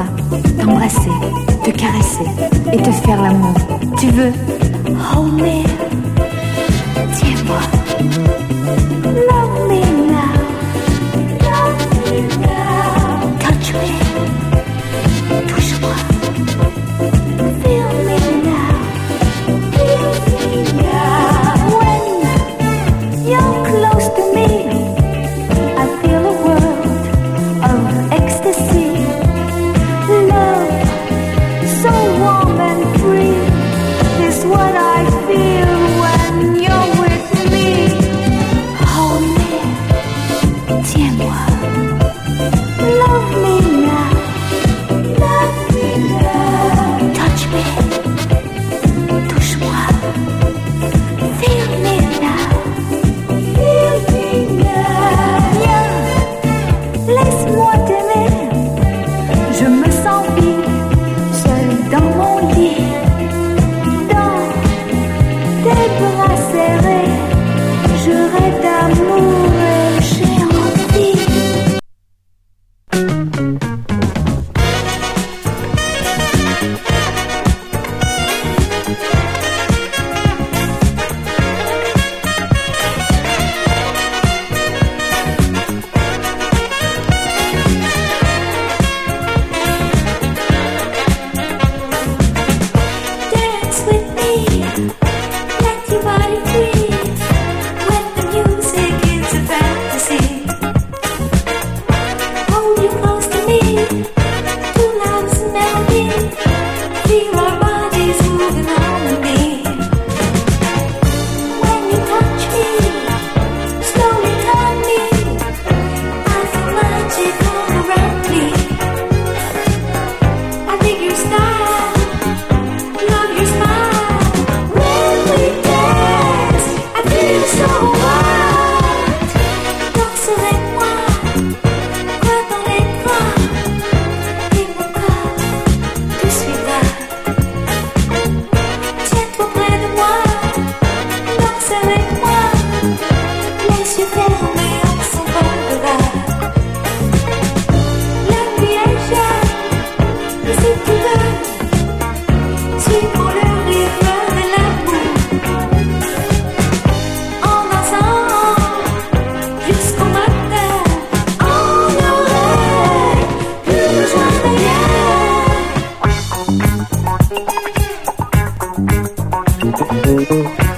t'embrasser, te caresser et te faire l'amour. Tu veux? Hold me, tiens-moi. Love me now, love me now. Touch me, touche-moi. Feel me now, feel me now. When you're close to me, I feel a world of ecstasy. Love, so warm and free, is what I feel when you're with me. Hold me, tiens-moi. Love me now, love me now. Touch me, touche-moi. Feel me now, feel me now. Viens, laisse-moi t'aimer. Je me sens vivre seule dans mon lit, dans tes bras serrés. Je rêve d'amour et j'ai envie. Dance with me, let your body breathe. When the music is a fantasy, hold you close to me. Two love's melody, feel our bodies moving on me. When you touch me, slowly turn me, I feel magic all around me. I dig your style, love your smile. When we dance, I feel so wild. Danse avec moi, crois dans les bras, et mon corps te suivra. Tiens-toi près de moi, danse avec moi, les yeux fermés, on s'envolera. La nuit est jeune, et si tu veux, suivons le rythme de l'amour. En dansant jusqu'au matin, on n'aurait plus besoin d'ailleurs.